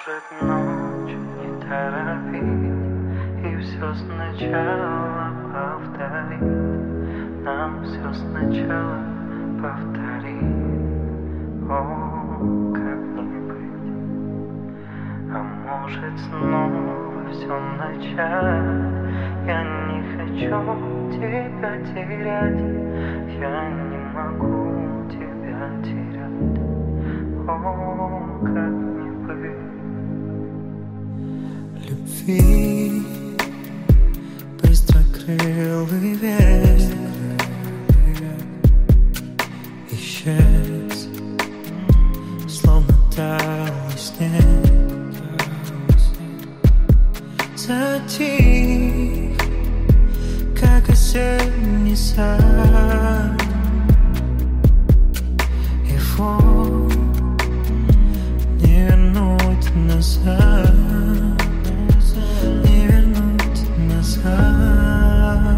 может ночь не торопить и все сначала повторить, нам все сначала повторить. О, как не быть, а может снова все начать. Я не хочу тебя терять, я не могу тебя терять. О, как не быть любви, быстрокрылый ветер исчез, словно талый снег. Затих, как осенний сад, и вот не вернуть назад, не вернуть назад.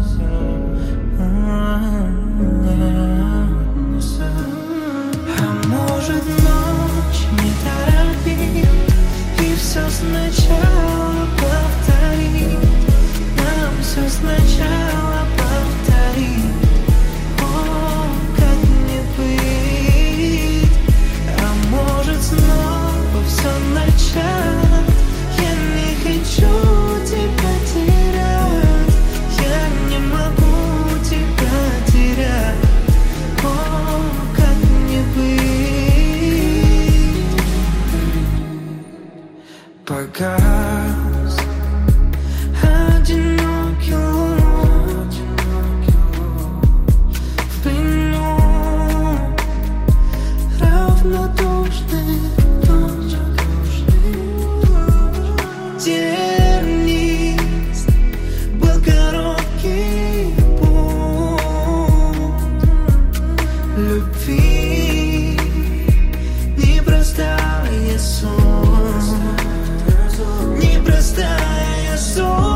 А может ночь не торопить и все сначала повторить, нам все сначала повторить. О, как не быть, а может снова все начать. Я не хочу тебя терять, я не могу тебя терять. О, как не быть. Погас одинокий луч в плену равнодушный ночь. Тернист был короткий путь любви, непростая суть, непростая суть.